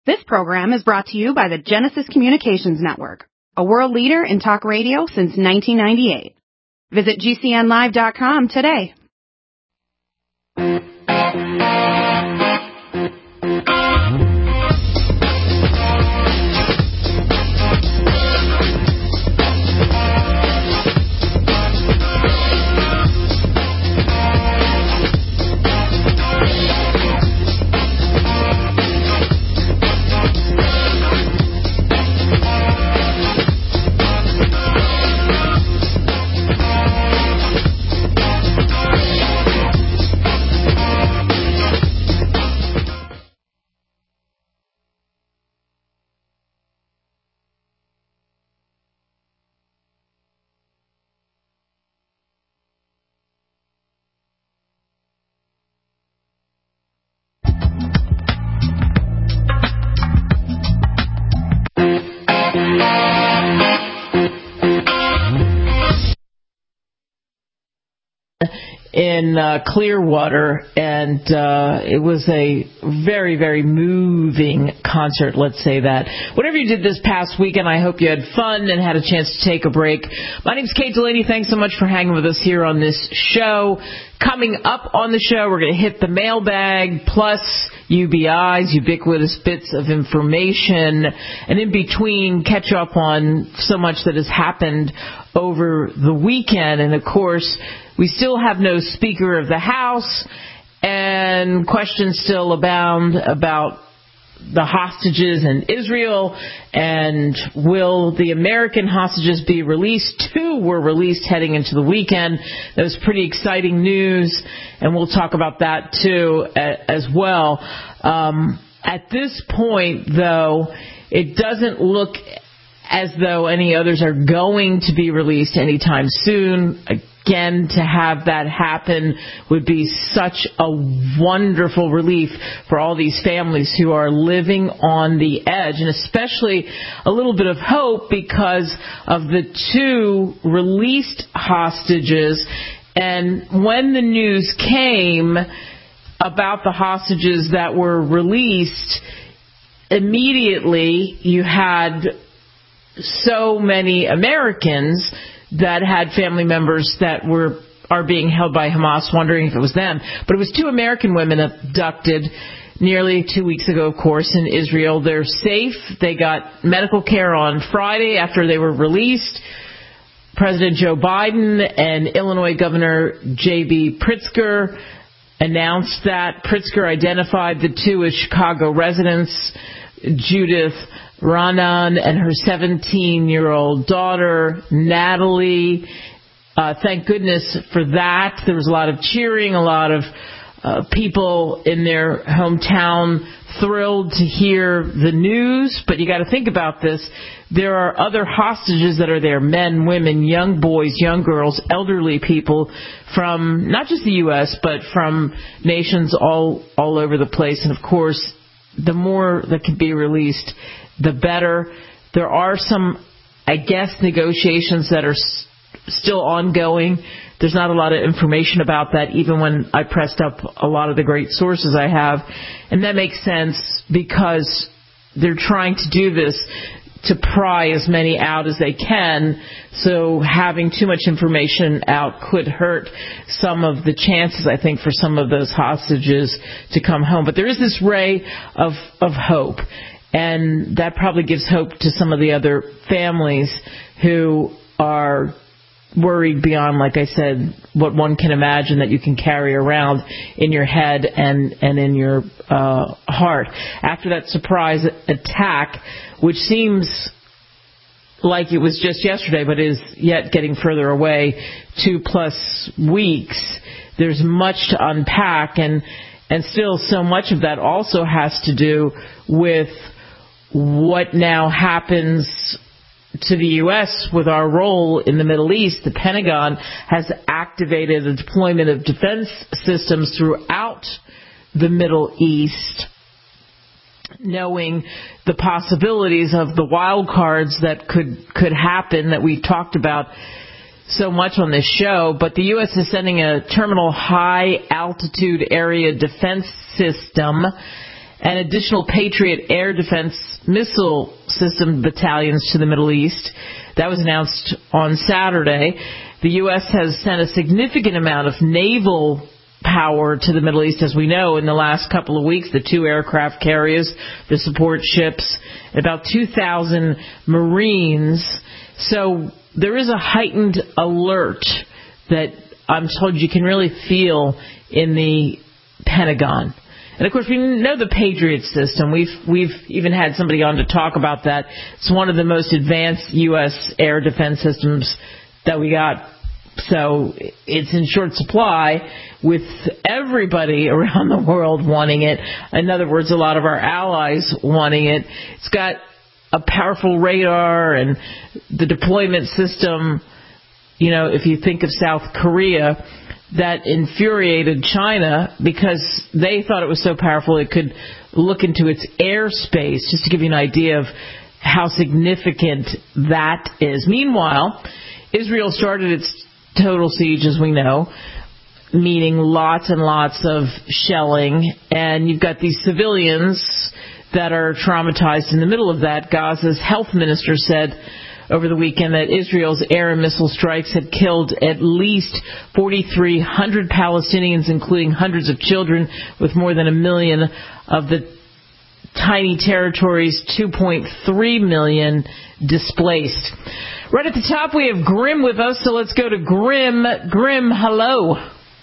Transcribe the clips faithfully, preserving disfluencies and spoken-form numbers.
This program is brought to you by the Genesis Communications Network, a world leader in talk radio since nineteen ninety-eight. Visit G C N live dot com today. in uh, Clearwater, and uh, it was a very, very moving concert, let's say that. Whatever you did this past weekend, I hope you had fun and had a chance to take a break. My name's Kate Delaney. Thanks so much for hanging with us here on this show. Coming up on the show, we're going to hit the mailbag, plus U B Is, ubiquitous bits of information, and in between, catch up on so much that has happened over the weekend. And, of course, we still have no Speaker of the House, and questions still abound about the hostages in Israel, and will the American hostages be released? Two were released heading into the weekend. That was pretty exciting news, and we'll talk about that, too, as well. Um, at this point, though, it doesn't look as though any others are going to be released anytime soon. Again, to have that happen would be such a wonderful relief for all these families who are living on the edge, and especially a little bit of hope because of the two released hostages. And when the news came about the hostages that were released, immediately you had so many Americans that had family members that were are being held by Hamas, wondering if it was them. But it was two American women abducted nearly two weeks ago, of course, in Israel. They're safe. They got medical care on Friday after they were released. President Joe Biden and Illinois Governor J B Pritzker announced that. Pritzker identified the two as Chicago residents, Judith Raanan and her seventeen-year-old daughter, Natalie. Uh, thank goodness for that. There was a lot of cheering, a lot of uh, people in their hometown thrilled to hear the news. But you got to think about this. There are other hostages that are there, men, women, young boys, young girls, elderly people from not just the U S, but from nations all, all over the place. And, of course, the more that can be released, the better. There are some, I guess, negotiations that are s- still ongoing. There's not a lot of information about that, even when I pressed up a lot of the great sources I have. And that makes sense because they're trying to do this to pry as many out as they can. So having too much information out could hurt some of the chances, I think, for some of those hostages to come home. But there is this ray of, of hope. And that probably gives hope to some of the other families who are worried beyond, like I said, what one can imagine that you can carry around in your head and, and in your uh, heart. After that surprise attack, which seems like it was just yesterday, but is yet getting further away, two plus weeks, there's much to unpack. And, and still so much of that also has to do with what now happens to the U S with our role in the Middle East. The Pentagon has activated a deployment of defense systems throughout the Middle East, knowing the possibilities of the wild cards that could, could happen that we talked about so much on this show. But the U S is sending a terminal high altitude area defense system. and additional Patriot air defense missile system battalions to the Middle East. That was announced on Saturday. The U S has sent a significant amount of naval power to the Middle East, as we know, in the last couple of weeks. The two aircraft carriers, the support ships, about two thousand Marines. So there is a heightened alert that I'm told you can really feel in the Pentagon. And, of course, we know the Patriot system. We've we've even had somebody on to talk about that. It's one of the most advanced U S air defense systems that we got. So it's in short supply with everybody around the world wanting it. In other words, a lot of our allies wanting it. It's got a powerful radar and the deployment system. You know, if you think of South Korea, that infuriated China because they thought it was so powerful it could look into its airspace, just to give you an idea of how significant that is. Meanwhile, Israel started its total siege, as we know, meaning lots and lots of shelling, and you've got these civilians that are traumatized in the middle of that. Gaza's health minister said over the weekend that Israel's air and missile strikes had killed at least forty-three hundred Palestinians, including hundreds of children, with more than a million of the tiny territory's two point three million displaced. Right at the top, we have Grim with us, so let's go to Grim. Grim, hello.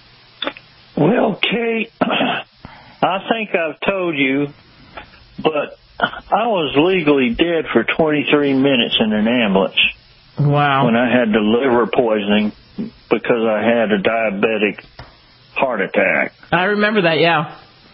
Well, Kate, I think I've told you, but I was legally dead for twenty-three minutes in an ambulance. Wow. When I had the liver poisoning because I had a diabetic heart attack. I remember that, yeah.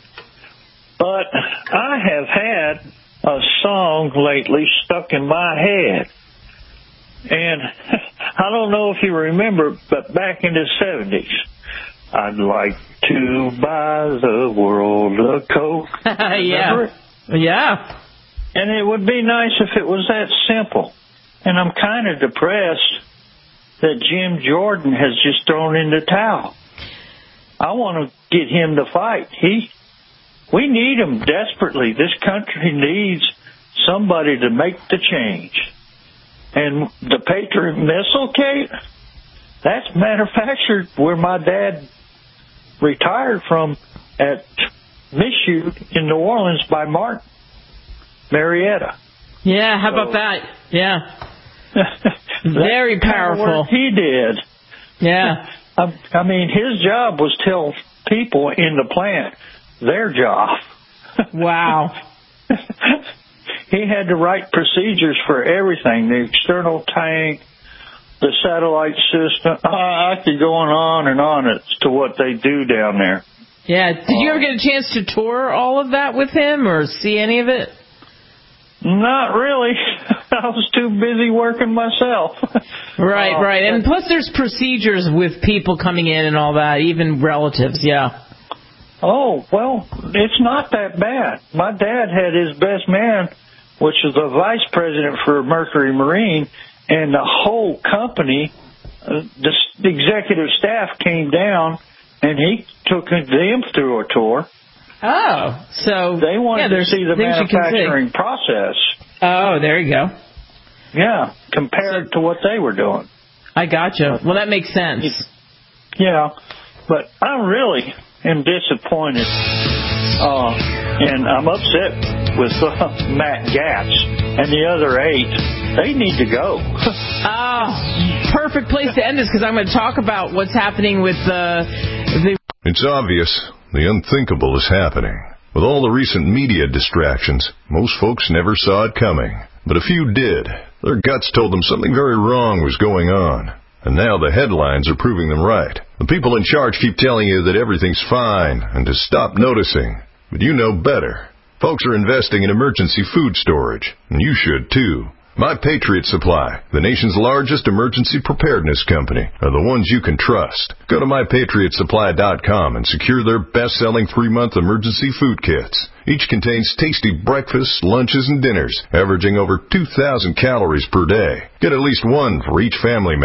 But I have had a song lately stuck in my head. And I don't know if you remember, but back in the seventies, I'd like to buy the world a Coke. Yeah. It? Yeah. And it would be nice if it was that simple. And I'm kind of depressed that Jim Jordan has just thrown in the towel. I want to get him to fight. He, we need him desperately. This country needs somebody to make the change. And the Patriot missile, Kate, that's manufactured where my dad retired from at Michoud in New Orleans by Martin Marietta. Yeah, how so, about that? Yeah. Very powerful. He did. Yeah. I, I mean, his job was tell people in the plant their job. Wow. He had to write procedures for everything, the external tank, the satellite system. Uh, I could go on and on as to what they do down there. Yeah. Did you ever get a chance to tour all of that with him or see any of it? Not really. I was too busy working myself. Right, uh, right. And plus there's procedures with people coming in and all that, even relatives, yeah. Oh, well, it's not that bad. My dad had his best man, which was the vice president for Mercury Marine, and the whole company, uh, the executive staff came down, and he took them through a tour. Oh, so they wanted yeah, to see the manufacturing process. Oh, there you go. Yeah, compared so, to what they were doing. I gotcha. Well, that makes sense. Yeah, but I really am disappointed, uh, and I'm upset with uh, Matt Gaetz and the other eight. They need to go. Oh, perfect place to end this because I'm going to talk about what's happening with uh, the... It's obvious. The unthinkable is happening. With all the recent media distractions, most folks never saw it coming. But a few did. Their guts told them something very wrong was going on. And now the headlines are proving them right. The people in charge keep telling you that everything's fine and to stop noticing. But you know better. Folks are investing in emergency food storage, and you should too. My Patriot Supply, the nation's largest emergency preparedness company, are the ones you can trust. Go to my patriot supply dot com and secure their best-selling three-month emergency food kits. Each contains tasty breakfasts, lunches, and dinners, averaging over two thousand calories per day. Get at least one for each family member.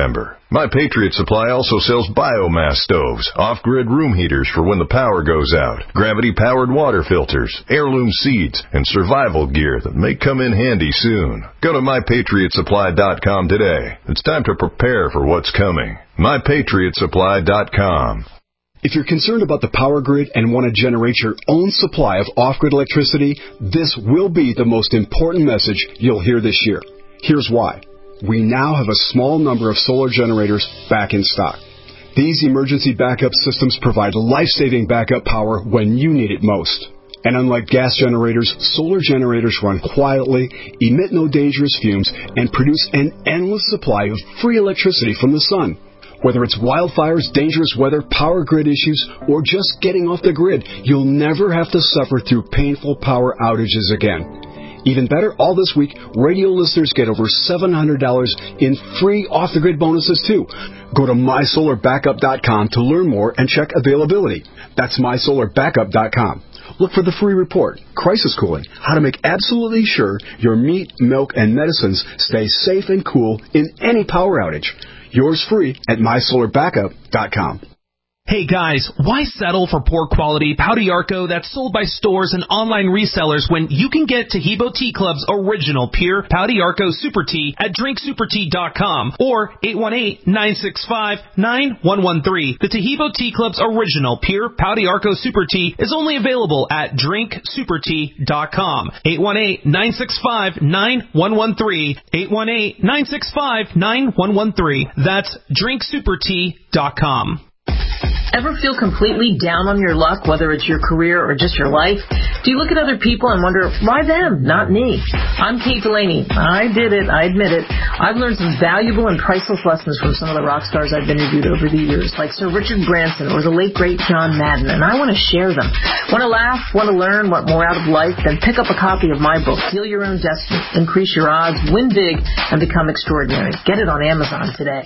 My Patriot Supply also sells biomass stoves, off-grid room heaters for when the power goes out, gravity-powered water filters, heirloom seeds, and survival gear that may come in handy soon. Go to my patriot supply dot com today. It's time to prepare for what's coming. my patriot supply dot com. If you're concerned about the power grid and want to generate your own supply of off-grid electricity, this will be the most important message you'll hear this year. Here's why. We now have a small number of solar generators back in stock. These emergency backup systems provide life-saving backup power when you need it most. And unlike gas generators, solar generators run quietly, emit no dangerous fumes, and produce an endless supply of free electricity from the sun. Whether it's wildfires, dangerous weather, power grid issues, or just getting off the grid, you'll never have to suffer through painful power outages again. Even better, all this week, radio listeners get over seven hundred dollars in free off-the-grid bonuses, too. Go to my solar backup dot com to learn more and check availability. That's my solar backup dot com. Look for the free report, Crisis Cooling, how to make absolutely sure your meat, milk, and medicines stay safe and cool in any power outage. Yours free at my solar backup dot com. Hey guys, why settle for poor quality Pau d'Arco that's sold by stores and online resellers when you can get Taheebo Tea Club's original pure Pau d'Arco Super Tea at drink super tea dot com or eight one eight, nine six five, nine one one three. The Taheebo Tea Club's original pure Pau d'Arco Super Tea is only available at drink super tea dot com. eight one eight, nine six five, nine one one three. eight one eight, nine six five, nine one one three. That's drink super tea dot com. Ever feel completely down on your luck, whether it's your career or just your life? Do you look at other people and wonder, why them, not me? I'm Kate Delaney. I did it. I admit it. I've learned some valuable and priceless lessons from some of the rock stars I've interviewed over the years, like Sir Richard Branson or the late, great John Madden, and I want to share them. Want to laugh? Want to learn? Want more out of life? Then pick up a copy of my book, Deal Your Own Destiny, Increase Your Odds, Win Big, and Become Extraordinary. Get it on Amazon today.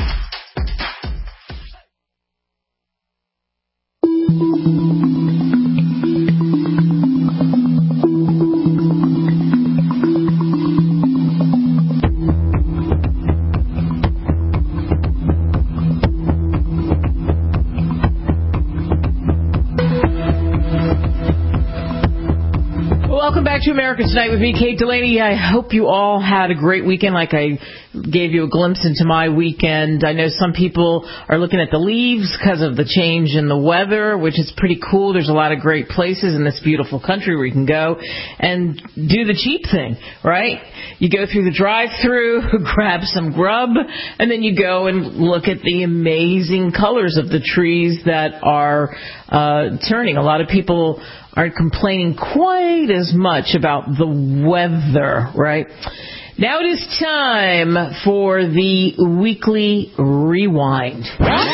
To America Tonight with me, Kate Delaney. I hope you all had a great weekend, like I gave you a glimpse into my weekend. I know some people are looking at the leaves because of the change in the weather, which is pretty cool. There's a lot of great places in this beautiful country where you can go and do the cheap thing, right? You go through the drive-thru, grab some grub, and then you go and look at the amazing colors of the trees that are uh, turning. A lot of people aren't complaining quite as much about the weather, right? Now it is time for the weekly rewind.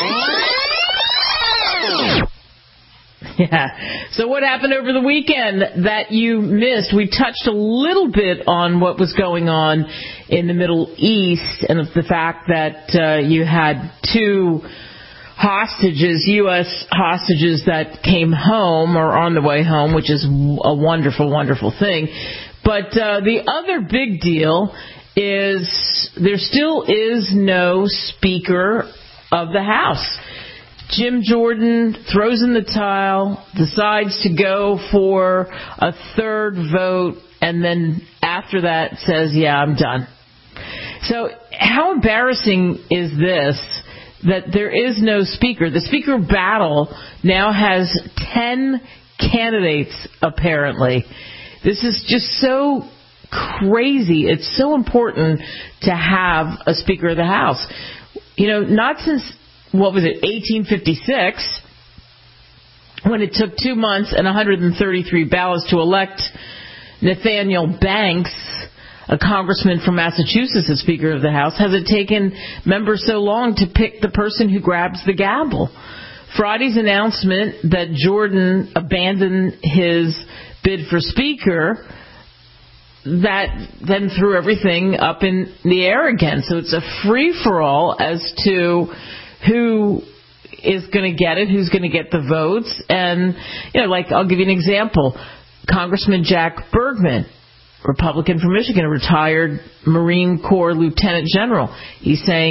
Yeah. So what happened over the weekend that you missed? We touched a little bit on what was going on in the Middle East and the fact that uh, you had two hostages, U S hostages that came home or on the way home, which is a wonderful, wonderful thing. But uh, the other big deal is there still is no Speaker of the House. Jim Jordan throws in the towel, decides to go for a third vote, and then after that says, yeah, I'm done. So how embarrassing is this? That there is no speaker. The speaker battle now has ten candidates, apparently. This is just so crazy. It's so important to have a Speaker of the House. You know, not since, what was it, eighteen fifty-six, when it took two months and one hundred thirty-three ballots to elect Nathaniel Banks, a congressman from Massachusetts, as Speaker of the House, has it taken members so long to pick the person who grabs the gavel? Friday's announcement that Jordan abandoned his bid for Speaker, that then threw everything up in the air again. So it's a free-for-all as to who is going to get it, who's going to get the votes. And, you know, like, I'll give you an example. Congressman Jack Bergman, Republican from Michigan, a retired Marine Corps lieutenant general. He's saying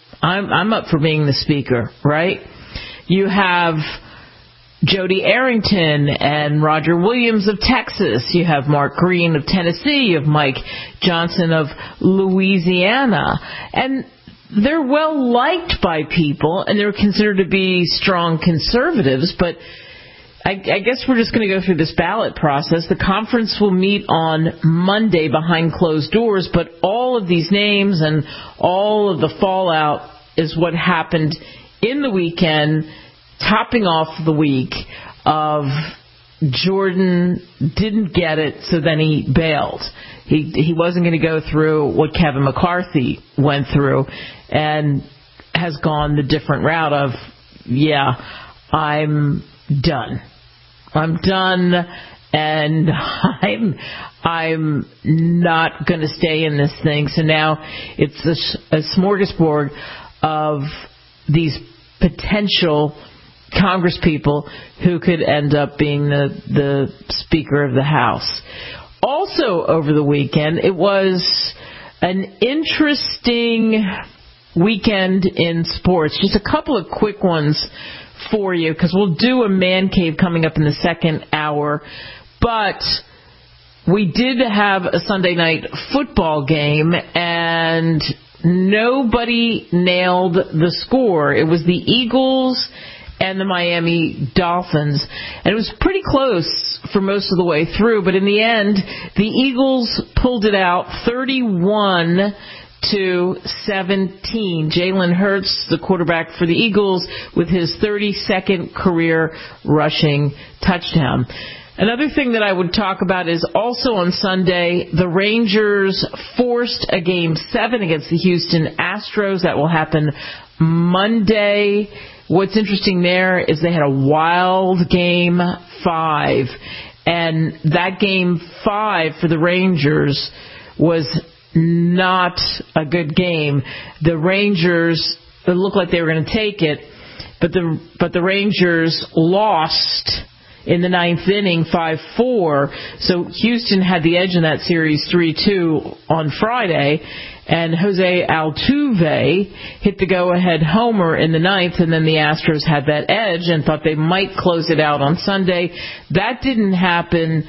I'm, I'm up for being the speaker, right? You have Jody Arrington and Roger Williams of Texas. You have Mark Green of Tennessee. You have Mike Johnson of Louisiana. And they're well liked by people, and they're considered to be strong conservatives, but I, I guess we're just going to go through this ballot process. The conference will meet on Monday behind closed doors, but all of these names and all of the fallout is what happened in the weekend, topping off the week of Jordan didn't get it, so then he bailed. He he wasn't going to go through what Kevin McCarthy went through and has gone the different route of, yeah, I'm done. I'm done, and I'm I'm not going to stay in this thing. So now it's a, a smorgasbord of these potential Congress people who could end up being the, the Speaker of the House. Also over the weekend, it was an interesting weekend in sports. Just a couple of quick ones for you, because we'll do a man cave coming up in the second hour. But we did have a Sunday night football game, and nobody nailed the score. It was the Eagles and the Miami Dolphins. And it was pretty close for most of the way through, but in the end, the Eagles pulled it out thirty-one to seventeen. Jalen Hurts, the quarterback for the Eagles, with his thirty-second career rushing touchdown. Another thing that I would talk about is also on Sunday, the Rangers forced a game seven against the Houston Astros. That will happen Monday. What's interesting there is they had a wild game five, and that game five for the Rangers was not a good game. The Rangers, it looked like they were going to take it, but the but the Rangers lost in the ninth inning, five four. So Houston had the edge in that series three two on Friday, and Jose Altuve hit the go-ahead homer in the ninth, and then the Astros had that edge and thought they might close it out on Sunday. That didn't happen,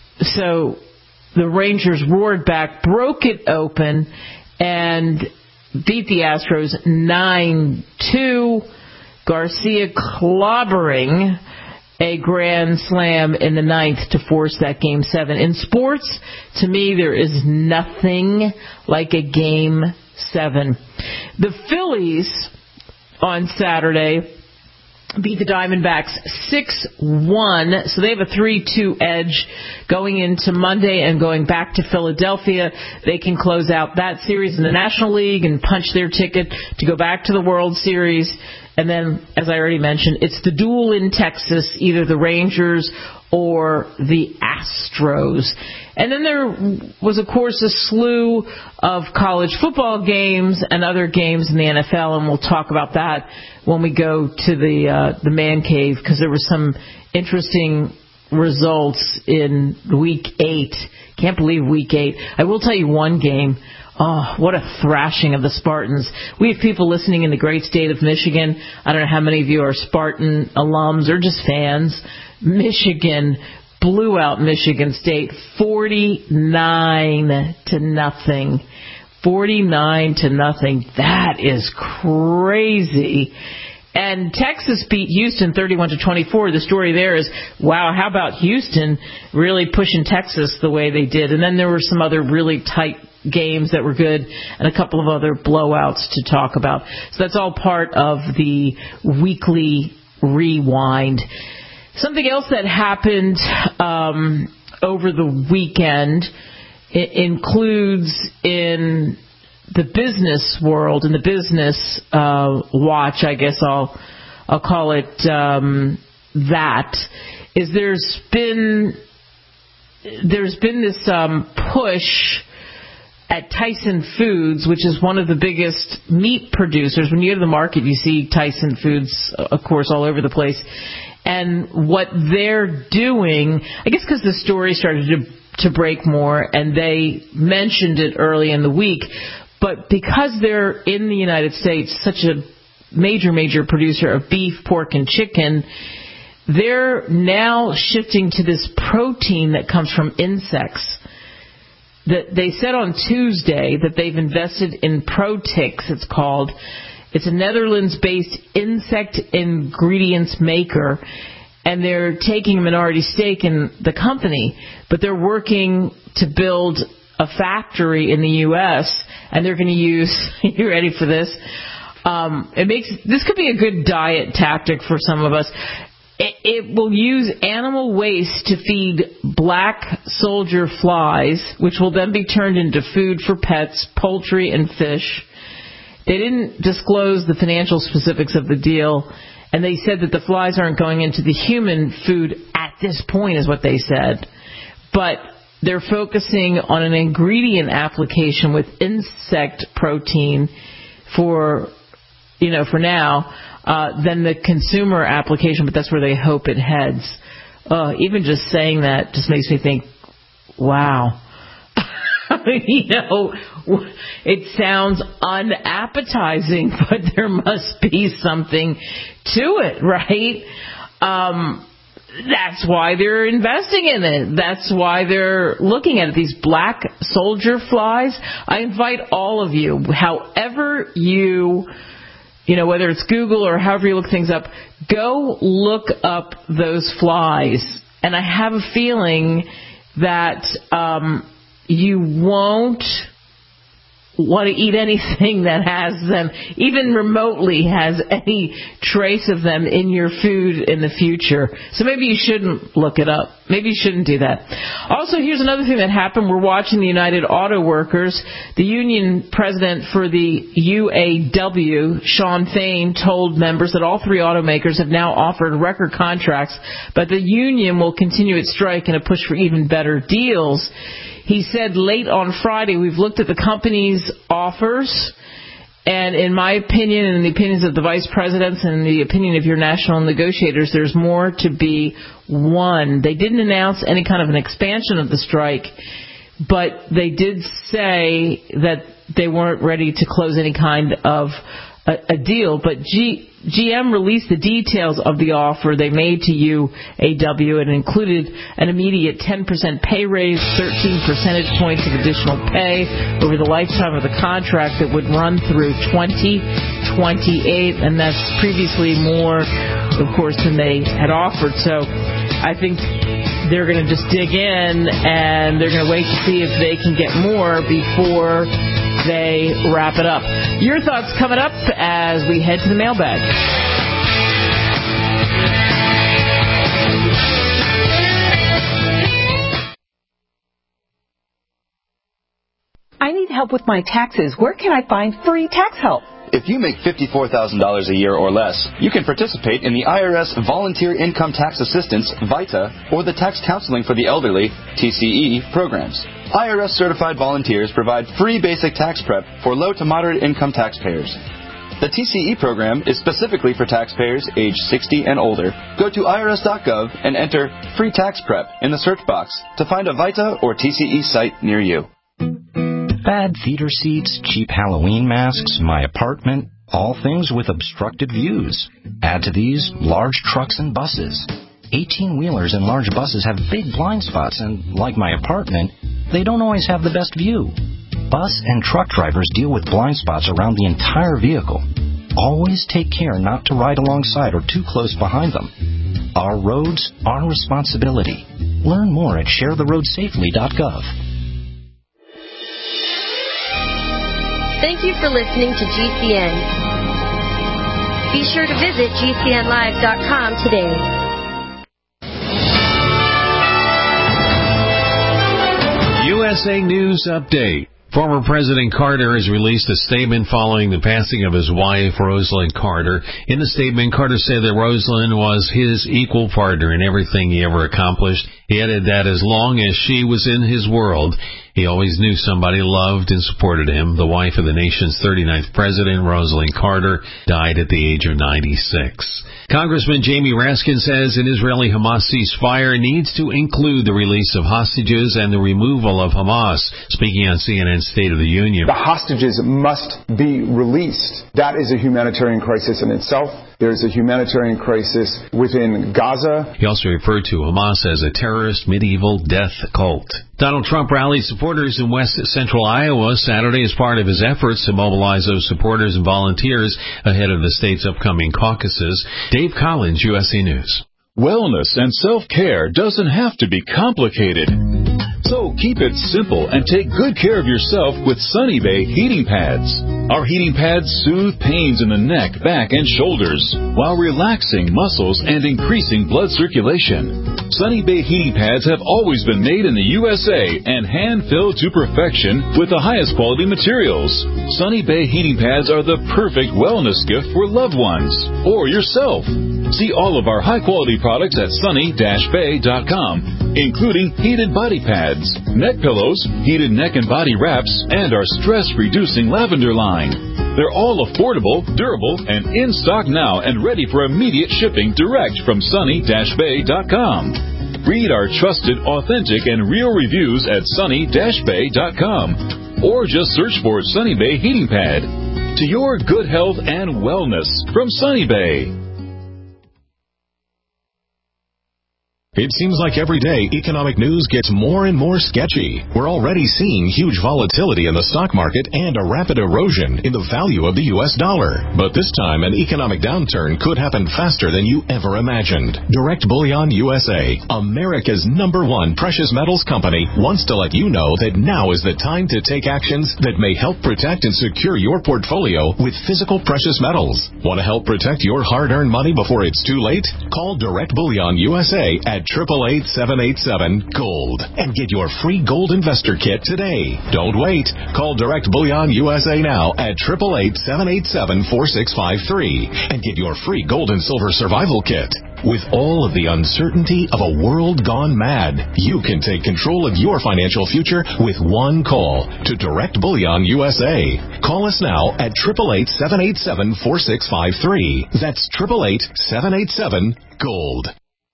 so the Rangers roared back, broke it open, and beat the Astros nine two. Garcia clobbering a grand slam in the ninth to force that game seven. In sports, to me, there is nothing like a game seven. The Phillies on Saturday beat the Diamondbacks six one, so they have a three two edge going into Monday, and going back to Philadelphia, they can close out that series in the National League and punch their ticket to go back to the World Series. And then, as I already mentioned, it's the duel in Texas, either the Rangers or the Astros. And then there was, of course, a slew of college football games and other games in the N F L, and we'll talk about that when we go to the uh, the man cave, because there were some interesting results in week eight. Can't believe week eight. I will tell you one game. Oh, what a thrashing of the Spartans. We have people listening in the great state of Michigan. I don't know how many of you are Spartan alums or just fans. Michigan blew out Michigan State forty-nine to nothing. forty-nine to nothing. That is crazy. And Texas beat Houston thirty-one to twenty-four. The story there is, wow, how about Houston really pushing Texas the way they did? And then there were some other really tight games that were good, and a couple of other blowouts to talk about. So that's all part of the weekly rewind. Something else that happened um, over the weekend it includes in the business world, in the business uh, watch, I guess I'll I'll call it um, that, is there's been there's been this um, push at Tyson Foods, which is one of the biggest meat producers. When you go to the market, you see Tyson Foods, of course, all over the place. And what they're doing, I guess because the story started to, to break more, and they mentioned it early in the week, But because they're in the United States, such a major, major producer of beef, pork, and chicken, they're now shifting to this protein that comes from insects. That they said on Tuesday that they've invested in Protix, it's called. It's a Netherlands-based insect ingredients maker, and they're taking a minority stake in the company, but they're working to build a factory in the U S, and they're going to use, you ready for this? Um, it makes this could be a good diet tactic for some of us. It, it will use animal waste to feed black soldier flies, which will then be turned into food for pets, poultry, and fish. They didn't disclose the financial specifics of the deal, and they said that the flies aren't going into the human food at this point, is what they said. But they're focusing on an ingredient application with insect protein for, you know, for now, uh, than the consumer application, but that's where they hope it heads. Uh, even just saying that just makes me think, wow. You know, it sounds unappetizing, but there must be something to it, right? Um, that's why they're investing in it. That's why they're looking at it. These black soldier flies. I invite all of you, however you, you know, whether it's Google or however you look things up, go look up those flies. And I have a feeling that um, you won't want to eat anything that has them, even remotely has any trace of them in your food in the future. So maybe you shouldn't look it up. Maybe you shouldn't do that. Also, here's another thing that happened. We're watching the United Auto Workers. The union president for the U A W, Sean Fain, told members that all three automakers have now offered record contracts, but the union will continue its strike in a push for even better deals. He said late on Friday, we've looked at the company's offers, and in my opinion, and in the opinions of the vice presidents, and in the opinion of your national negotiators, there's more to be won. They didn't announce any kind of an expansion of the strike, but they did say that they weren't ready to close any kind of a, a deal. But G, GM released the details of the offer they made to U A W. It included an immediate ten percent pay raise, thirteen percentage points of additional pay over the lifetime of the contract that would run through twenty twenty-eight, and that's previously more, of course, than they had offered. So I think they're going to just dig in, and they're going to wait to see if they can get more before they wrap it up. Your thoughts coming up as we head to the mailbag. I need help with my taxes. Where can I find free tax help? If you make fifty-four thousand dollars a year or less, you can participate in the I R S Volunteer Income Tax Assistance, VITA, or the Tax Counseling for the Elderly, T C E, programs. I R S-certified volunteers provide free basic tax prep for low to moderate income taxpayers. The T C E program is specifically for taxpayers age sixty and older. Go to I R S dot gov and enter Free Tax Prep in the search box to find a VITA or T C E site near you. Bad theater seats, cheap Halloween masks, my apartment, all things with obstructed views. Add to these large trucks and buses. eighteen-wheelers and large buses have big blind spots, and like my apartment, they don't always have the best view. Bus and truck drivers deal with blind spots around the entire vehicle. Always take care not to ride alongside or too close behind them. Our roads, our responsibility. Learn more at share the road safely dot gov. Thank you for listening to G C N. Be sure to visit G C N live dot com today. U S A News Update. Former President Carter has released a statement following the passing of his wife, Rosalynn Carter. In the statement, Carter said that Rosalynn was his equal partner in everything he ever accomplished. He added that as long as she was in his world, He always knew somebody loved and supported him. The wife of the nation's thirty-ninth president, Rosalind Carter, died at the age of ninety-six. Congressman Jamie Raskin says an Israeli-Hamas ceasefire needs to include the release of hostages and the removal of Hamas. Speaking on C N N's State of the Union. The hostages must be released. That is a humanitarian crisis in itself. There is a humanitarian crisis within Gaza. He also referred to Hamas as a terrorist medieval death cult. Donald Trump rallied supporters in west central Iowa Saturday as part of his efforts to mobilize those supporters and volunteers ahead of the state's upcoming caucuses. Dave Collins, U S A News. Wellness and self-care doesn't have to be complicated. So keep it simple and take good care of yourself with Sunny Bay heating pads. Our heating pads soothe pains in the neck, back, and shoulders while relaxing muscles and increasing blood circulation. Sunny Bay heating pads have always been made in the U S A and hand-filled to perfection with the highest quality materials. Sunny Bay heating pads are the perfect wellness gift for loved ones or yourself. See all of our high-quality products at sunny dash bay dot com, including heated body pads, neck pillows, heated neck and body wraps, and our stress-reducing lavender line. They're all affordable, durable, and in stock now and ready for immediate shipping direct from sunny dash bay dot com. Read our trusted, authentic, and real reviews at sunny dash bay dot com, or just search for Sunny Bay Heating Pad. To your good health and wellness from Sunny Bay. It seems like every day economic news gets more and more sketchy. We're already seeing huge volatility in the stock market and a rapid erosion in the value of the U S dollar. But this time, an economic downturn could happen faster than you ever imagined. Direct Bullion U S A, America's number one precious metals company, wants to let you know that now is the time to take actions that may help protect and secure your portfolio with physical precious metals. Want to help protect your hard-earned money before it's too late? Call Direct Bullion U S A at eight eight eight, seven eight seven, GOLD and get your free gold investor kit today. Don't wait. Call Direct Bullion U S A now at eight eight eight, seven eight seven, four six five three and get your free gold and silver survival kit. With all of the uncertainty of a world gone mad, you can take control of your financial future with one call to Direct Bullion U S A. Call us now at eight eight eight, seven eight seven, four six five three. That's eight eight eight, seven eight seven, GOLD.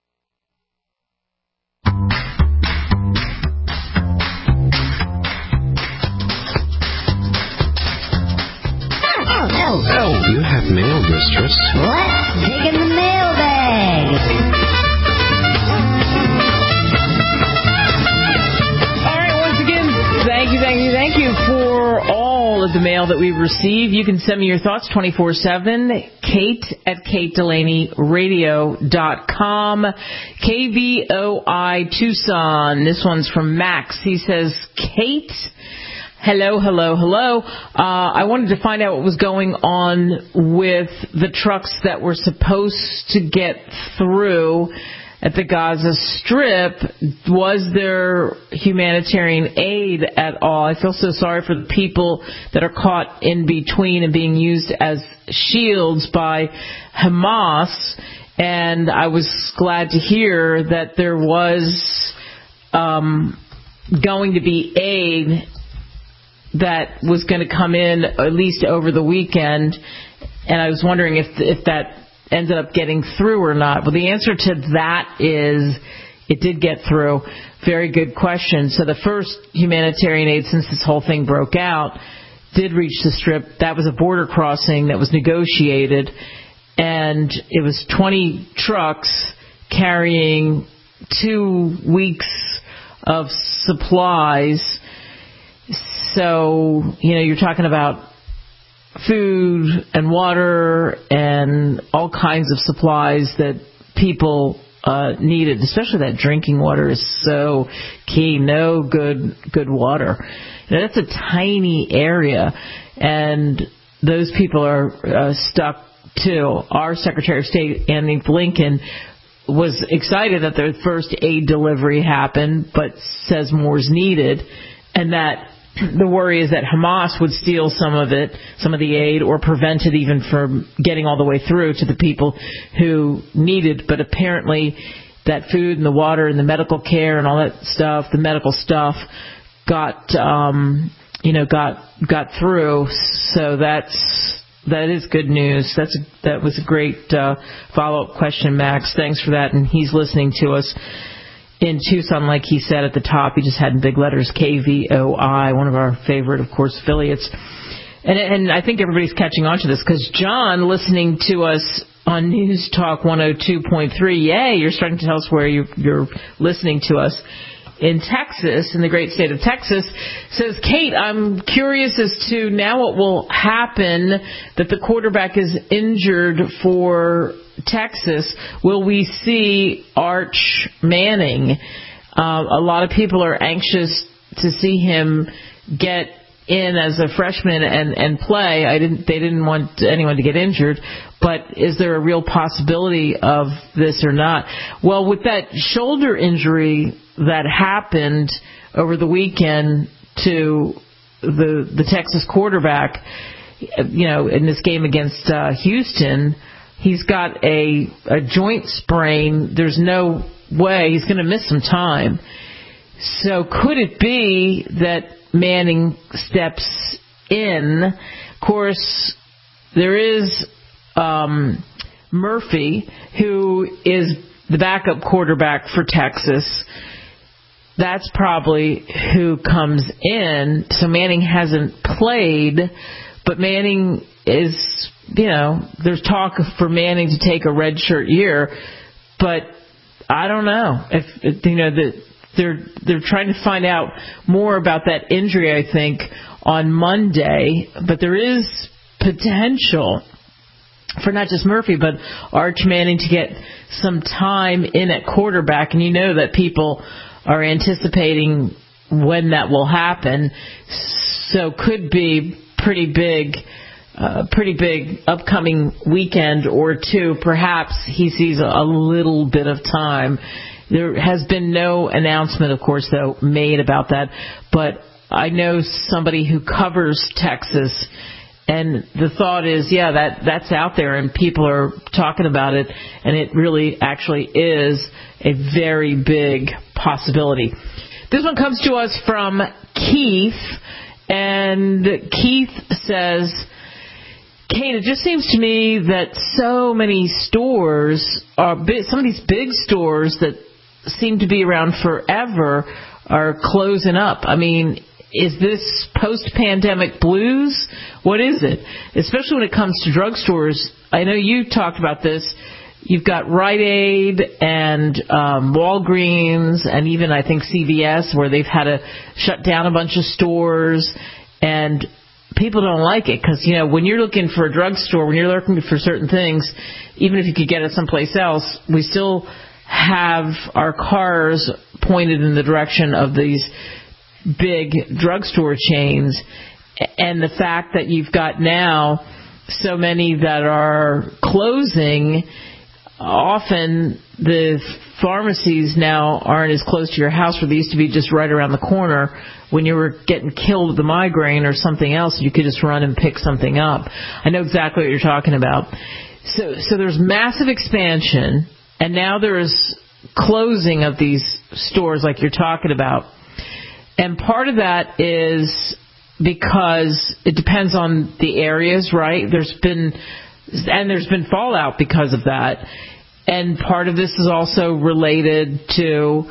Oh, oh, you have mail, mistress. Let's dig in the mailbag. All right, once again, thank you, thank you, thank you for all of the mail that we've received. You can send me your thoughts twenty-four seven, Kate at kate delaney radio dot com. K V O I Tucson. This one's from Max. He says, Kate... Hello, hello, hello. Uh, I wanted to find out what was going on with the trucks that were supposed to get through at the Gaza Strip. Was there humanitarian aid at all? I feel so sorry for the people that are caught in between and being used as shields by Hamas. And I was glad to hear that there was um, going to be aid that was going to come in at least over the weekend, and I was wondering if if that ended up getting through or not. Well, the answer to that is it did get through. Very good question. So the first humanitarian aid since this whole thing broke out did reach the Strip. That was a border crossing that was negotiated, and it was twenty trucks carrying two weeks of supplies. So, you know, you're talking about food and water and all kinds of supplies that people uh, needed, especially that drinking water is so key. No good good water. Now, that's a tiny area, and those people are uh, stuck too. Our Secretary of State, Anthony Blinken, was excited that the first aid delivery happened, but says more is needed, and that the worry is that Hamas would steal some of it, some of the aid, or prevent it even from getting all the way through to the people who need it. But apparently that food and the water and the medical care and all that stuff, the medical stuff, got um, you know got got through. So that's that is good news. That's a, that was a great uh, follow up question, Max. Thanks for that. And he's listening to us in Tucson, like he said at the top. He just had in big letters K V O I, one of our favorite, of course, affiliates. And, and I think everybody's catching on to this because John, listening to us on News Talk one oh two point three, yay, you're starting to tell us where you, you're listening to us, in Texas, in the great state of Texas, says, Kate, I'm curious as to now what will happen that the quarterback is injured for Texas. Will we see Arch Manning? Uh, a lot of people are anxious to see him get in as a freshman and, and play. I didn't. They didn't want anyone to get injured, but is there a real possibility of this or not? Well, with that shoulder injury that happened over the weekend to the the Texas quarterback, you know, in this game against uh, Houston, he's got a a joint sprain. There's no way he's going to miss some time. So could it be that Manning steps in? Of course, there is um, Murphy, who is the backup quarterback for Texas. That's probably who comes in. So Manning hasn't played, but Manning is, you know, there's talk for Manning to take a redshirt year, but I don't know if, you know, the They're they're trying to find out more about that injury, I think, on Monday. But there is potential for not just Murphy, but Arch Manning to get some time in at quarterback. And you know that people are anticipating when that will happen. So could be pretty big, uh, pretty big upcoming weekend or two. Perhaps he sees a, a little bit of time. There has been no announcement, of course, though, made about that. But I know somebody who covers Texas, and the thought is, yeah, that that's out there, and people are talking about it, and it really actually is a very big possibility. This one comes to us from Keith, and Keith says, Kate, it just seems to me that so many stores, are big, some of these big stores that seem to be around forever are closing up. I mean, is this post-pandemic blues? What is it? Especially when it comes to drugstores. I know you talked about this. You've got Rite Aid and um, Walgreens and even, I think, C V S, where they've had to shut down a bunch of stores, and people don't like it because, you know, when you're looking for a drugstore, when you're looking for certain things, even if you could get it someplace else, we still have our cars pointed in the direction of these big drugstore chains. And the fact that you've got now so many that are closing, often the pharmacies now aren't as close to your house where they used to be just right around the corner. When you were getting killed with a migraine or something else, you could just run and pick something up. I know exactly what you're talking about. So, so there's massive expansion, and now there's closing of these stores like you're talking about. And part of that is because it depends on the areas, right? There's been, and there's been fallout because of that. And part of this is also related to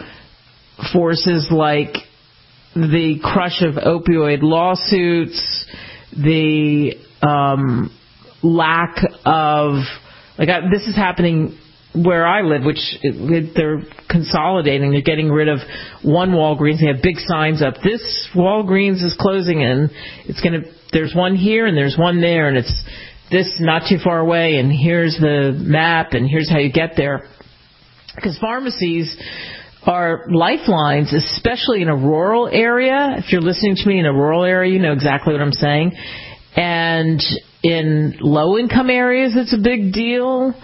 forces like the crush of opioid lawsuits, the um, lack of, like I, this is happening where I live, which it, they're consolidating. They're getting rid of one Walgreens. They have big signs up. This Walgreens is closing, and it's going to. There's one here and there's one there, and it's this not too far away. And here's the map, and here's how you get there. Because pharmacies are lifelines, especially in a rural area. If you're listening to me in a rural area, you know exactly what I'm saying. And in low-income areas, it's a big deal.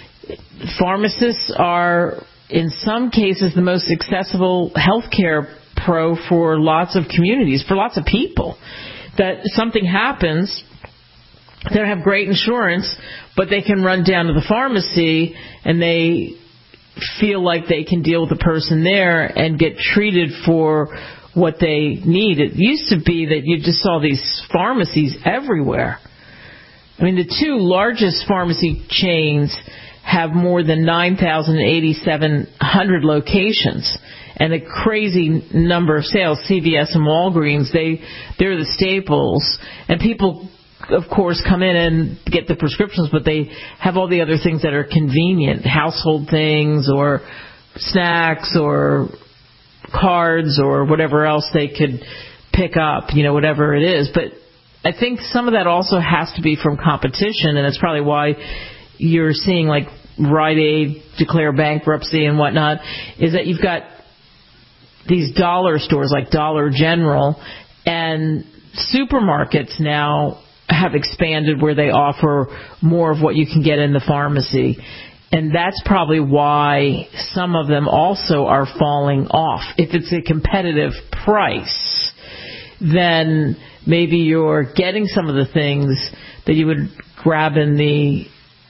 Pharmacists are, in some cases, the most accessible healthcare pro for lots of communities, for lots of people. That something happens, they don't have great insurance, but they can run down to the pharmacy and they feel like they can deal with the person there and get treated for what they need. It used to be that you just saw these pharmacies everywhere. I mean, the two largest pharmacy chains have more than nine thousand eighty-seven hundred locations and a crazy number of sales. C V S and Walgreens, they, they're the staples. And people, of course, come in and get the prescriptions, but they have all the other things that are convenient, household things or snacks or cards or whatever else they could pick up, you know, whatever it is. But I think some of that also has to be from competition, and it's probably why you're seeing like Rite Aid declare bankruptcy and whatnot, is that you've got these dollar stores like Dollar General, and supermarkets now have expanded where they offer more of what you can get in the pharmacy. And that's probably why some of them also are falling off. If it's a competitive price, then maybe you're getting some of the things that you would grab in the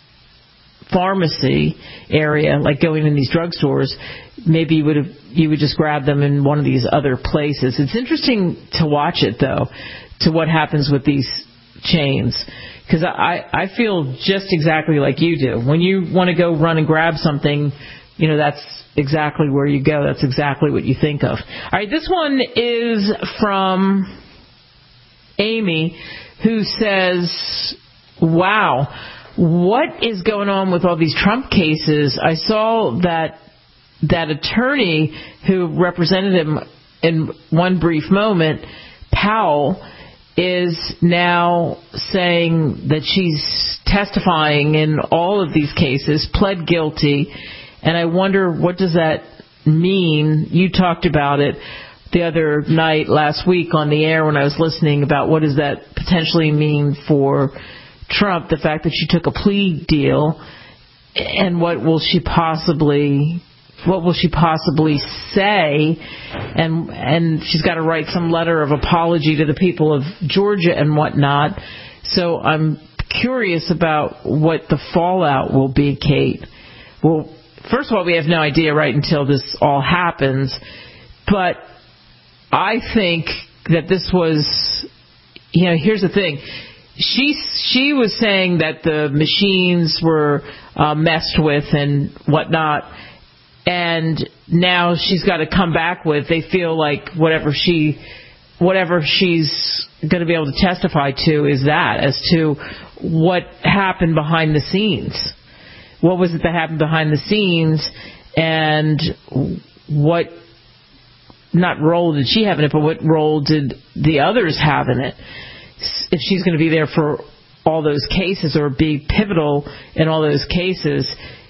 pharmacy area, like going in these drugstores. Maybe you would have, you would just grab them in one of these other places. It's interesting to watch it, though, to what happens with these chains. Because I, I feel just exactly like you do. When you want to go run and grab something, you know, that's exactly where you go. That's exactly what you think of. All right, this one is from Amy, who says, wow, what is going on with all these Trump cases? I saw that that attorney who represented him in one brief moment, Powell, is now saying that she's testifying in all of these cases, pled guilty, and I wonder, what does that mean? You talked about it the other night, last week on the air when I was listening, about what does that potentially mean for Trump, the fact that she took a plea deal, and what will she possibly... What will she possibly say? And and she's got to write some letter of apology to the people of Georgia and whatnot. So I'm curious about what the fallout will be, Kate. Well, first of all, we have no idea right until this all happens. But I think that this was, you know, here's the thing. She she was saying that the machines were uh, messed with and whatnot. And now she's got to come back with, they feel like whatever she, whatever she's going to be able to testify to is that, as to what happened behind the scenes. What was it that happened behind the scenes, and what, not role did she have in it, but what role did the others have in it? If she's going to be there for all those cases or be pivotal in all those cases,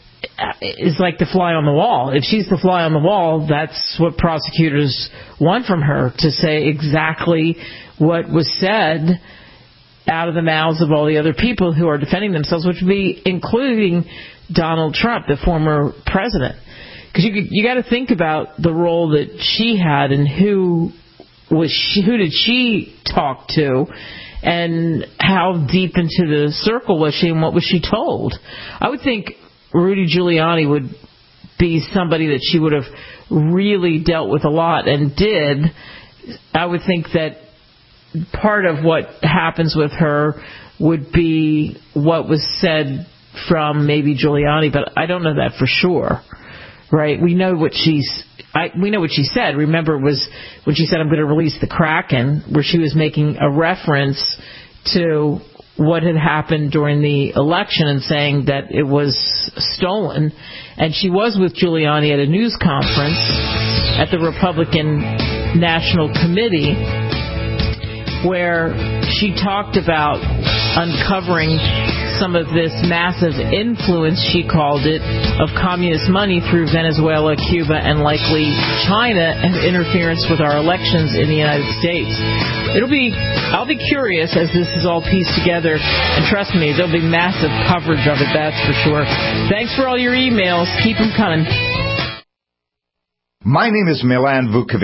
is like the fly on the wall. If she's the fly on the wall, that's what prosecutors want from her, to say exactly what was said out of the mouths of all the other people who are defending themselves, which would be including Donald Trump, the former president. Because you you got to think about the role that she had, and who was she, who did she talk to, and how deep into the circle was she, and what was she told. I would think Rudy Giuliani would be somebody that she would have really dealt with a lot, and did. I would think that part of what happens with her would be what was said from maybe Giuliani, but I don't know that for sure. Right? We know what she's. I, we know what she said. Remember, it was when she said, "I'm going to release the Kraken," where she was making a reference to what had happened during the election and saying that it was stolen. And she was with Giuliani at a news conference at the Republican National Committee, where she talked about uncovering some of this massive influence, she called it, of communist money through Venezuela, Cuba, and likely China, and interference with our elections in the United States. It'll be, I'll be curious as this is all pieced together, and trust me, there'll be massive coverage of it, that's for sure. Thanks for all your emails. Keep them coming. My name is Milan Vukovic.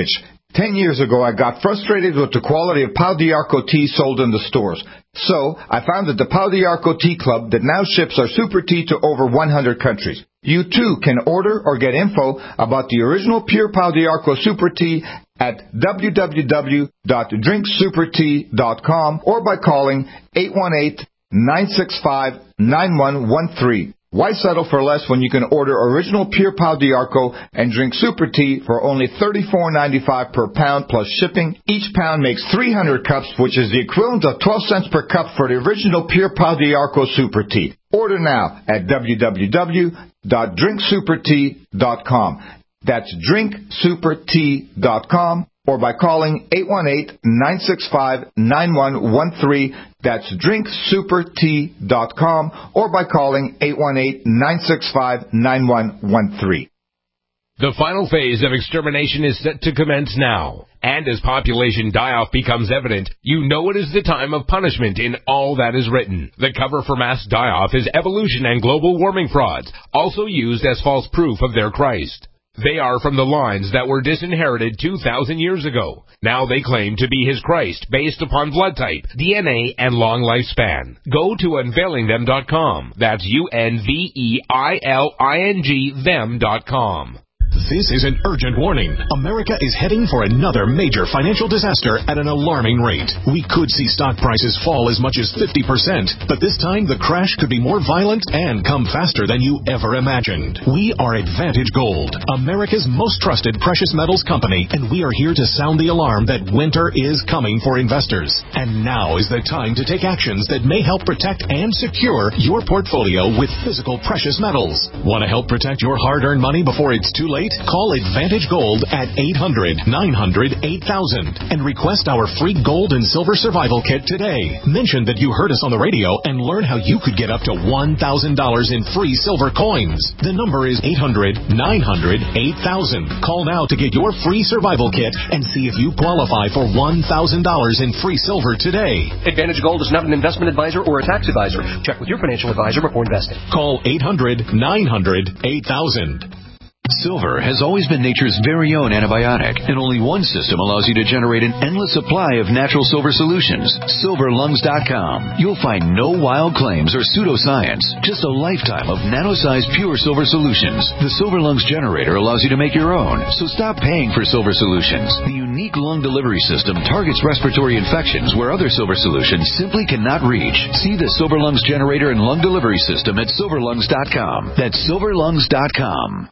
Ten years ago, I got frustrated with the quality of Pau D'Arco tea sold in the stores. So, I founded the Pau D'Arco Tea Club that now ships our super tea to over one hundred countries. You too can order or get info about the original pure Pau D'Arco super tea at w w w dot drink super tea dot com or by calling eight one eight, nine six five, nine one one three. Why settle for less when you can order original pure Pau D'Arco and drink super tea for only thirty-four ninety-five per pound plus shipping? Each pound makes three hundred cups, which is the equivalent of twelve cents per cup for the original pure Pau D'Arco super tea. Order now at w w w dot drink super tea dot com. That's drink super tea dot com or by calling eight one eight, nine six five, nine one one three. That's drink super tea dot com or by calling eight one eight, nine six five, nine one one three. The final phase of extermination is set to commence now. And as population die-off becomes evident, you know it is the time of punishment in all that is written. The cover for mass die-off is evolution and global warming frauds, also used as false proof of their Christ. They are from the lines that were disinherited two thousand years ago. Now they claim to be his Christ based upon blood type, D N A, and long lifespan. Go to unveiling them dot com. That's U N V E I L I N G them dot com. This is an urgent warning. America is heading for another major financial disaster at an alarming rate. We could see stock prices fall as much as fifty percent, but this time the crash could be more violent and come faster than you ever imagined. We are Advantage Gold, America's most trusted precious metals company, and we are here to sound the alarm that winter is coming for investors. And now is the time to take actions that may help protect and secure your portfolio with physical precious metals. Want to help protect your hard-earned money before it's too late? Call Advantage Gold at eight hundred, nine hundred, eight thousand and request our free gold and silver survival kit today. Mention that you heard us on the radio and learn how you could get up to one thousand dollars in free silver coins. The number is eight hundred, nine hundred, eight thousand. Call now to get your free survival kit and see if you qualify for one thousand dollars in free silver today. Advantage Gold is not an investment advisor or a tax advisor. Check with your financial advisor before investing. Call eight hundred, nine hundred, eight thousand. Silver has always been nature's very own antibiotic, and only one system allows you to generate an endless supply of natural silver solutions. silver lungs dot com. You'll find no wild claims or pseudoscience, just a lifetime of nano-sized pure silver solutions. The Silver Lungs generator allows you to make your own, so stop paying for silver solutions. The unique lung delivery system targets respiratory infections where other silver solutions simply cannot reach. See the Silver Lungs generator and lung delivery system at silver lungs dot com. That's silver lungs dot com.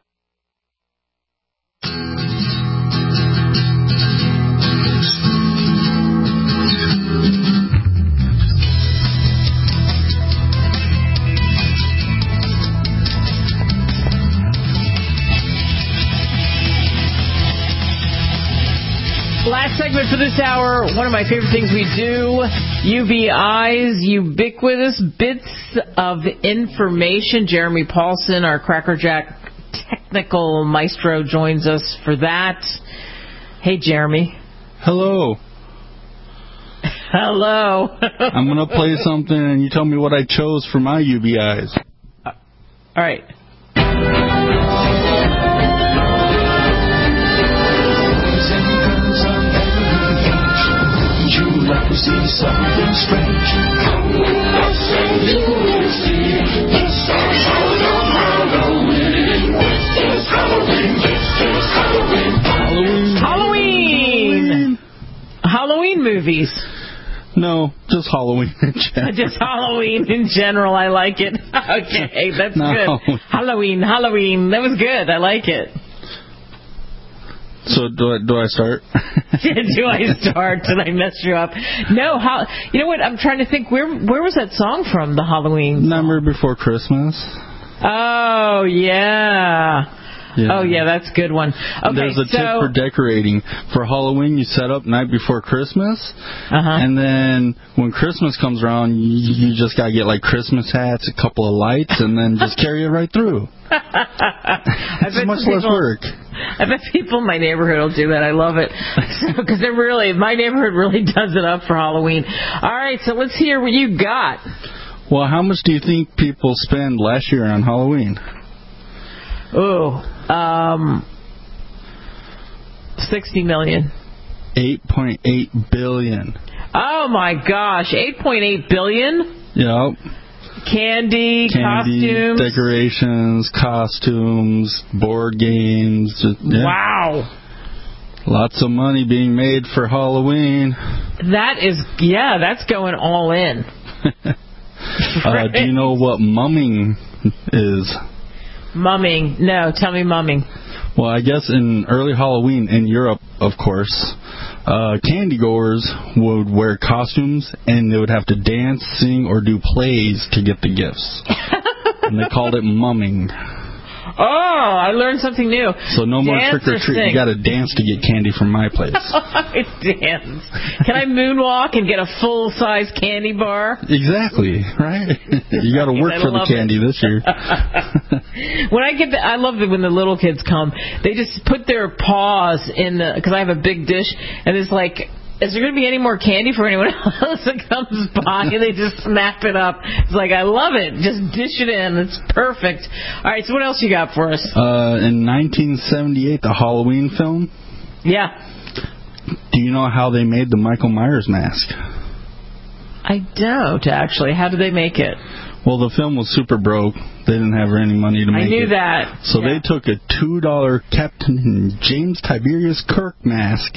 Last segment for this hour, one of my favorite things we do, U B I's, ubiquitous bits of information. Jeremy Paulson, our crackerjack technical maestro, joins us for that. Hey, Jeremy. Hello. Hello. I'm going to play something and you tell me what I chose for my U B Is. Uh, all right. To see something strange. Come and you will see. This is Halloween. This is Halloween. This is Halloween. Halloween. Halloween. Halloween movies. No, just Halloween in general. Just Halloween in general. I like it. Okay, that's no. good. Halloween. Halloween. That was good. I like it. So do I, do I start? Do I start? Did I mess you up? No. How? You know what? I'm trying to think. Where Where was that song from? The Halloween song? Number Before Christmas. Oh yeah. Yeah. Oh yeah, that's a good one. Okay, There's a so, tip for decorating. For Halloween, you set up night before Christmas, uh-huh. and then when Christmas comes around, you, you just gotta get like Christmas hats, a couple of lights, and then just carry it right through. It's much less people, work. I bet people in my neighborhood will do that. I love it because they're really my neighborhood really does it up for Halloween. All right, so let's hear what you got. Well, how much do you think people spend last year on Halloween? Oh, um, sixty million. eight point eight billion. Oh my gosh, eight point eight billion? Yep. Candy, Candy, costumes, decorations, costumes, board games. Just, yeah. Wow. Lots of money being made for Halloween. That is, yeah, that's going all in. uh, do you know what mumming is? Mumming. No, tell me mumming. Well, I guess in early Halloween in Europe, of course, uh, candy goers would wear costumes and they would have to dance, sing, or do plays to get the gifts. And they called it mumming. Oh, I learned something new. So no more Dance trick or treat. You got to dance to get candy from my place. I dance. Can I moonwalk and get a full size candy bar? Exactly, right? You got to work I for the candy it. this year. When I get, the, I love it when the little kids come. They just put their paws in the, because I have a big dish, and it's like, is there going to be any more candy for anyone else that comes by? And they just snap it up. It's like, I love it. Just dish it in. It's perfect. All right, so what else you got for us? Uh, in nineteen seventy-eight, the Halloween film. Yeah. Do you know how they made the Michael Myers mask? I don't, actually. How did they make it? Well, the film was super broke. They didn't have any money to make it. I knew it. that. So yeah. they took a two dollar Captain James Tiberius Kirk mask,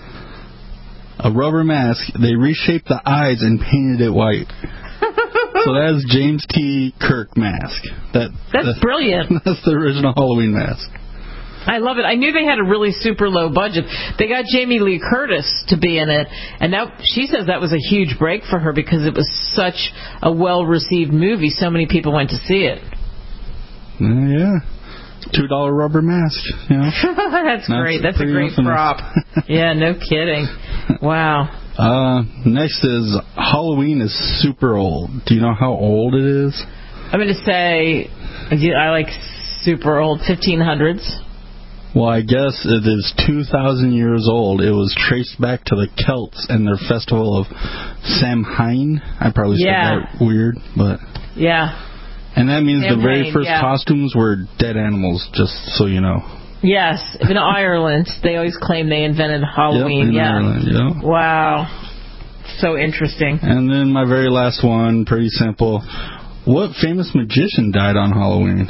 a rubber mask. They reshaped the eyes and painted it white. So that's James T. Kirk mask. That, that's, that's brilliant. That's the original Halloween mask. I love it. I knew they had a really super low budget. They got Jamie Lee Curtis to be in it, and that she says that was a huge break for her because it was such a well-received movie. So many people went to see it. Uh, yeah. Two dollar rubber mask, you know. That's, That's great. That's a great infamous. prop. Yeah, no kidding. Wow. Uh, next is Halloween is super old. Do you know how old it is? I'm going to say I like super old, fifteen hundreds. Well, I guess it is two thousand years old. It was traced back to the Celts and their festival of Samhain. I probably yeah. said that weird, but yeah. And that means Samhain, the very first yeah. costumes were dead animals, just so you know. Yes. In Ireland, they always claim they invented Halloween. Yep, in yeah. Ireland, yeah. Wow. So interesting. And then my very last one, pretty simple. What famous magician died on Halloween?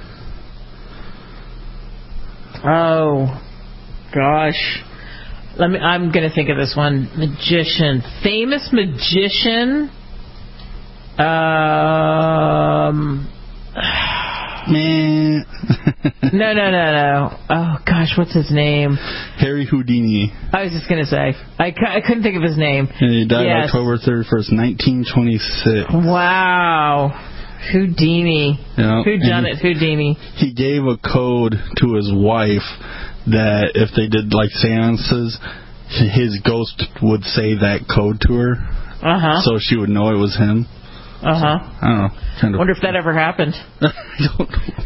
Oh, gosh. Let me. I'm going to think of this one. Magician. Famous magician. Um. Man. no, no, no, no. Oh, gosh, what's his name? Harry Houdini. I was just going to say. I, cu- I couldn't think of his name. And he died yes. October thirty-first, nineteen twenty-six. Wow. Houdini. Yep. Who done it? Houdini. He gave a code to his wife that if they did like seances, his ghost would say that code to her. Uh huh. So she would know it was him. Uh huh. So, I don't know. Kind of. Wonder if that ever happened. I don't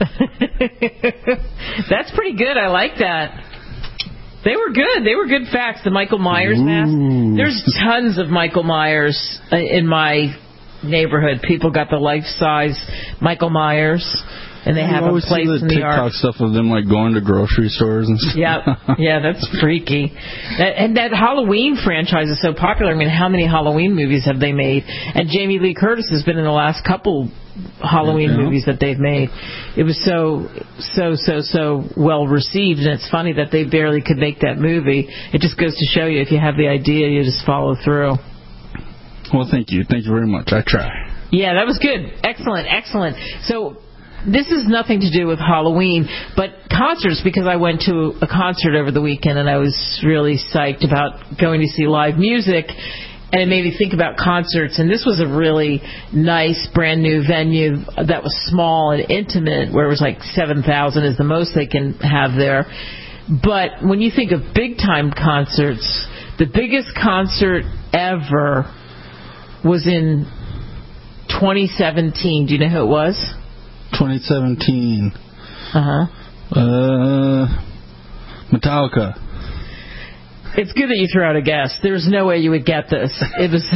know. That's pretty good. I like that. They were good. They were good facts. The Michael Myers Ooh. mask. There's tons of Michael Myers in my neighborhood. People got the life-size Michael Myers, and they you have them placed placed the in the TikTok yard. stuff of them like going to grocery stores and stuff. Yeah, yeah, that's freaky. That, and that Halloween franchise is so popular. I mean, how many Halloween movies have they made? And Jamie Lee Curtis has been in the last couple Halloween yeah. movies that they've made. It was so, so, so, so well received, and it's funny that they barely could make that movie. It just goes to show you, if you have the idea, you just follow through. Well, thank you. Thank you very much. I try. Yeah, that was good. Excellent, excellent. So this is nothing to do with Halloween, but concerts, because I went to a concert over the weekend and I was really psyched about going to see live music, and it made me think about concerts. And this was a really nice, brand new venue that was small and intimate, where it was like seven thousand is the most they can have there. But when you think of big-time concerts, the biggest concert ever was in twenty seventeen. Do you know who it was? twenty seventeen. Uh-huh. Uh, Metallica. It's good that you threw out a guess. There's no way you would get this. It was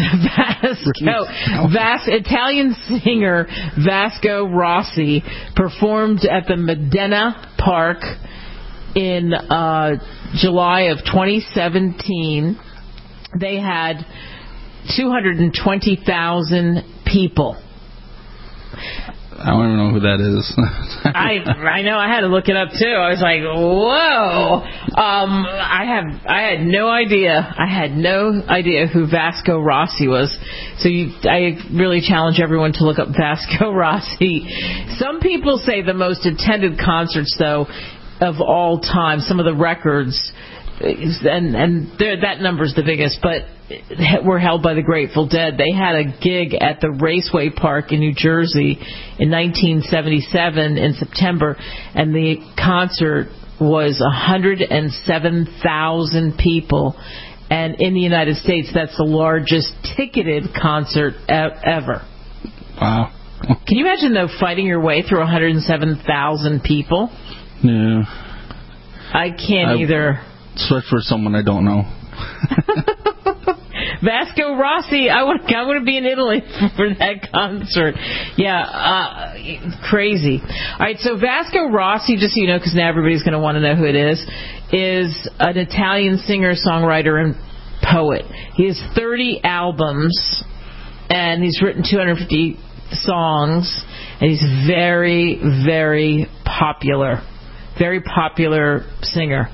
Vasco. Vas- Italian singer Vasco Rossi performed at the Modena Park in uh, July of twenty seventeen, they had two hundred twenty thousand people. I don't even know who that is. I I know. I had to look it up too. I was like, whoa. Um, I have I had no idea. I had no idea who Vasco Rossi was. So you, I really challenge everyone to look up Vasco Rossi. Some people say the most attended concerts, though, of all time. Some of the records, and and that number's the biggest, but were held by the Grateful Dead. They had a gig at the Raceway Park in New Jersey in nineteen seventy-seven in September, and the concert was one hundred seven thousand people. And in the United States, that's the largest ticketed concert e- ever. Wow. Can you imagine, though, fighting your way through one hundred seven thousand people? Yeah. I can't I, either. Especially for someone I don't know. Vasco Rossi, I want, I want to be in Italy for that concert. Yeah, uh, crazy. All right, so Vasco Rossi, just so you know, because now everybody's going to want to know who it is, is an Italian singer, songwriter, and poet. He has thirty albums, and he's written two hundred fifty songs, and he's very, very popular. Very popular singer.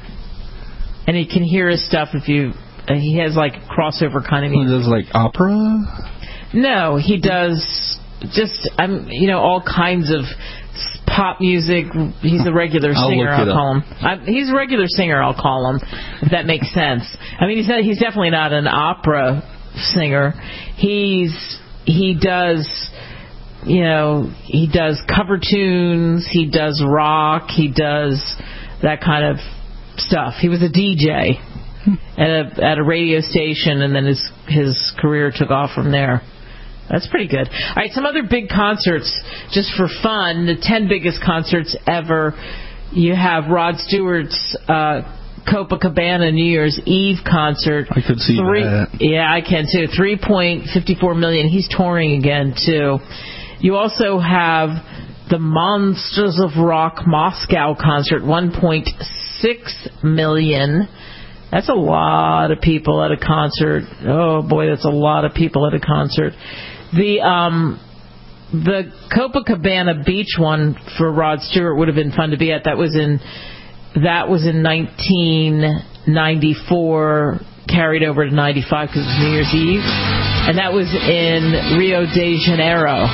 And you can hear his stuff if you... Uh, he has, like, crossover kind of music. He does, like, opera? No, he does just, um, you know, all kinds of pop music. He's a regular singer, I'll, I'll call him. I, he's a regular singer, I'll call him, if that makes sense. I mean, he's not, he's definitely not an opera singer. He's he does, you know, he does cover tunes. He does rock. He does that kind of stuff. He was a D J at a at a radio station, and then his his career took off from there. That's pretty good. All right, some other big concerts, just for fun. The ten biggest concerts ever. You have Rod Stewart's uh, Copacabana New Year's Eve concert. I could see Three, that. Yeah, I can too. three point five four million. He's touring again too. You also have the Monsters of Rock Moscow concert, one point six million. That's a lot of people at a concert. Oh boy, that's a lot of people at a concert. The um, the Copacabana Beach one for Rod Stewart would have been fun to be at. That was in that was in nineteen ninety-four, carried over to ninety-five because it was New Year's Eve, and that was in Rio de Janeiro.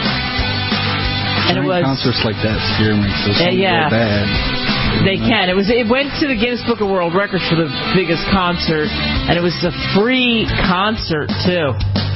And it was concerts like that scare me so uh, yeah. bad. They can. It was. It went to the Guinness Book of World Records for the biggest concert, and it was a free concert too.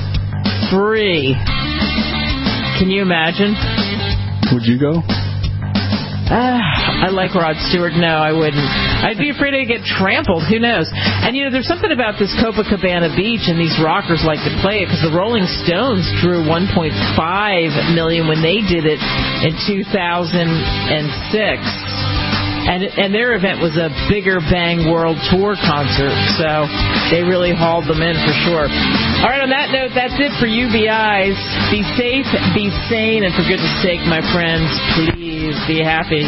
Free. Can you imagine? Would you go? Uh, I like Rod Stewart. No, I wouldn't. I'd be afraid I'd get trampled. Who knows? And, you know, there's something about this Copacabana Beach, and these rockers like to play it, because the Rolling Stones drew one point five million when they did it in two thousand six. And and their event was a Bigger Bang World Tour concert, so they really hauled them in for sure. All right, on that note, that's it for U B Is. Be safe, be sane, and for goodness sake, my friends, please be happy.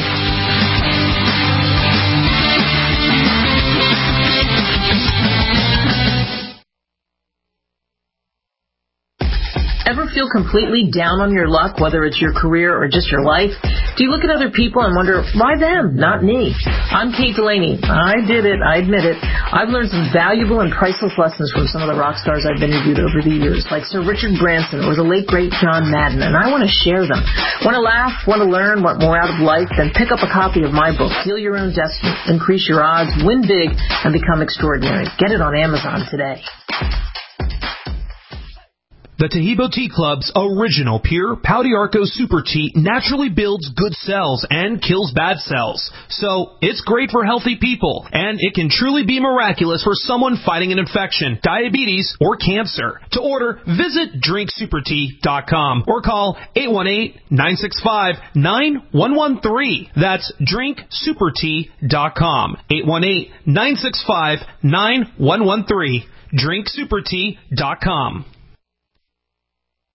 Ever feel completely down on your luck, whether it's your career or just your life? Do you look at other people and wonder, why them, not me? I'm Kate Delaney. I did it. I admit it. I've learned some valuable and priceless lessons from some of the rock stars I've interviewed over the years, like Sir Richard Branson or the late, great John Madden, and I want to share them. Want to laugh? Want to learn? Want more out of life? Then pick up a copy of my book, Heal Your Own Destiny. Increase your odds, win big, and become extraordinary. Get it on Amazon today. The Taheebo Tea Club's original pure Pau d'Arco Super Tea naturally builds good cells and kills bad cells. So, it's great for healthy people, and it can truly be miraculous for someone fighting an infection, diabetes, or cancer. To order, visit drink super tea dot com or call eight one eight, nine six five, nine one one three. That's drink super tea dot com. eight one eight, nine six five, nine one one three. drink super tea dot com.